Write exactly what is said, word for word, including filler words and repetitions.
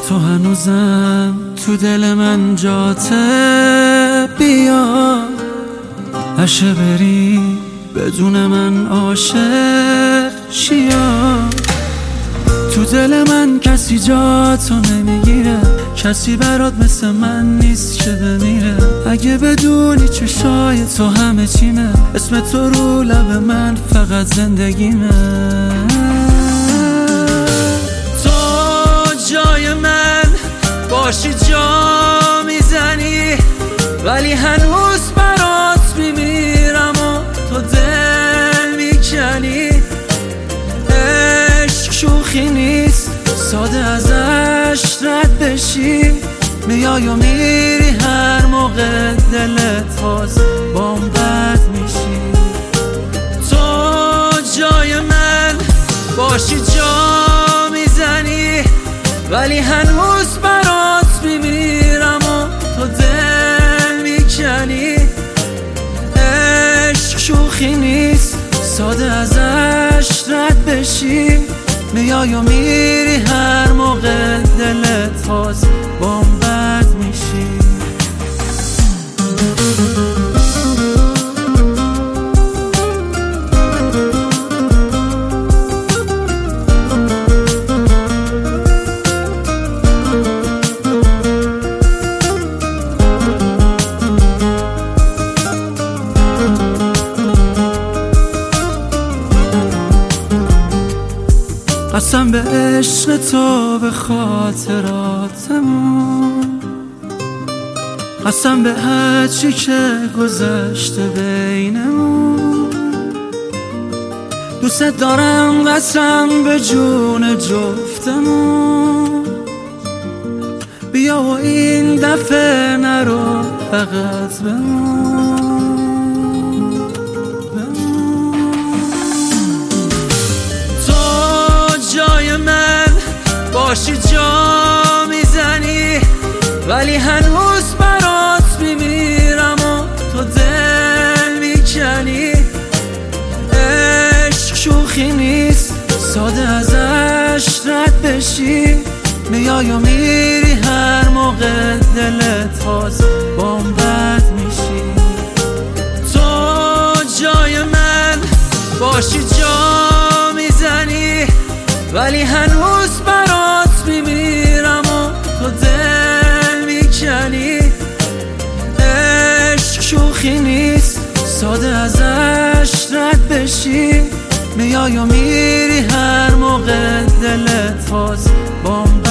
تو هنوزم تو دل من جاته، بیا هشه بری بدون من عاشق شیا. تو دل من کسی جاتو نمیگیره، کسی برات مثل من نیست که بمیره. اگه بدونی چشای تو همه چیمه، اسم تو رو لب من فقط زندگیمه. تو جای من باشی جا میزنی، ولی هنوز برات میمیرم و تو دل میکنی. عشق شوخی نیست، ساده ازش رد بشی. میای و میری هر موقع دلت باز بام بد میشی. تو جای من باشی جا میزنی، ولی هنوز برات میمیرم و تو دل میکنی. عشق شوخی نیست، ساده ازش رد بشی. میای و میری هر موقع دلت باز بام بد میشی. قسم به عشق تو، به خاطراتمون، قسم به هر چی که گذشته بینمون. دوست دارم قسم به جون جفتمون. بیا و این دفعه نرو فقط بمون. باشی جا میزنی، ولی هنوز برات میمیرم و تو دل میکنی. عشق شوخی نیست، ساده ازش رد بشی. میای و میری هر موقع دلت باز بام بد میشی. تو جای من باشی جا میزنی، ولی هنوز برات میمیرم و تو دل میکنی. عشق شوخی نیست، ساده ازش رد بشی. میای و میری هر موقع دلت باز بام